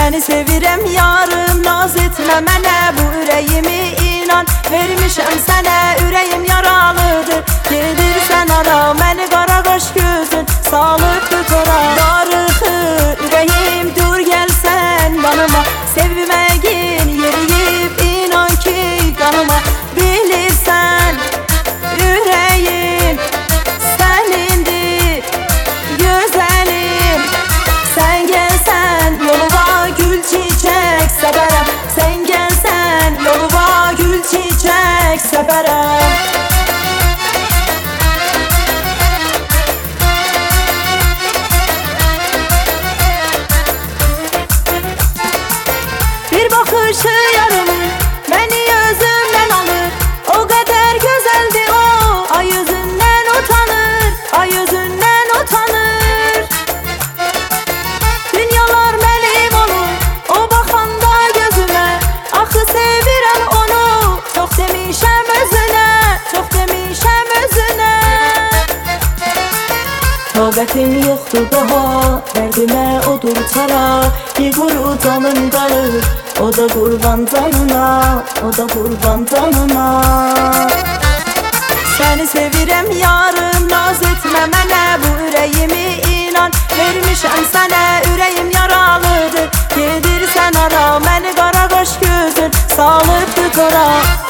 Seni sevirem yarım, naz etme mənə, bu ürəyimi inan vermişəm sənə. Ürəyim yaralıdır, gedirsən ara, məni qara qaş gözün salıbdır tora. Darıxır ürəyim, dur gəlsən yanıma, sevməyin yeriyib inan ki qanıma. Bilirsən ürəyim sənindir gözəlim, sən gəlsən yoluma gül çiçək səpərəm, sən gəlsən yoluma gül çiçək səpərəm. Bir bakışı yarım beni özümden alır, o kadar güzeldi o, ay yüzünden utanır, ay yüzünden utanır. Dünyalar benim olur, o bakanda gözüme, axı sevirəm onu, çok demişəm özüne, çok demişəm özüne. Taqətim yoxdur daha, dərdimə odur çara, yığır canım qalır, o da qurban canına, o da qurban canına. Səni sevirəm yarım, naz etmə mənə, bu ürəyimi inan vermişəm sənə. Ürəyim yaralıdır, gedirsən ara, məni qara qaş gözün salıbdır tora.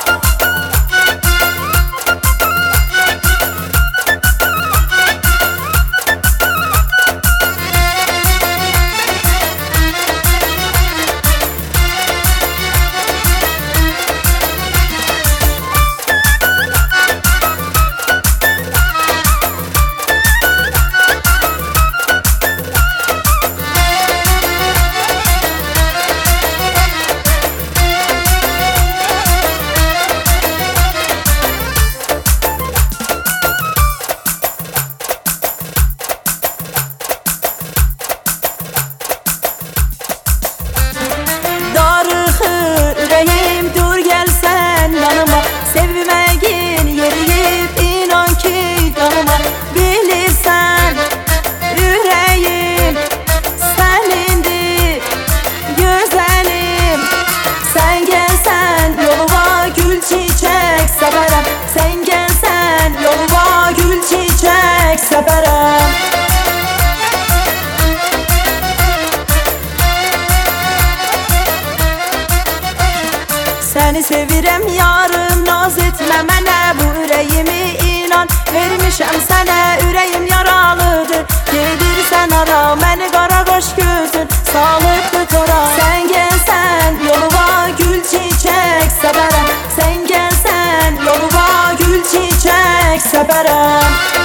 Ürəyim dur gəlsən yanıma, sevməyin yeriyib inan ki qanıma. Bilirsən ürəyim sənindir gözəlim, sən gəlsən yoluma gül çiçək səpərəm, sən gəlsən yoluma gül çiçək səpərəm. Səni sevirəm yarım, naz etmə mənə, bu ürəyimi inan vermişəm sənə. Ürəyim yaralıdır, gedirsən ara, məni qara qaş gözün salıbdır tora. Sən gəlsən yoluma gül çiçək səpərəm, sən gəlsən yoluma gül çiçək səpərəm.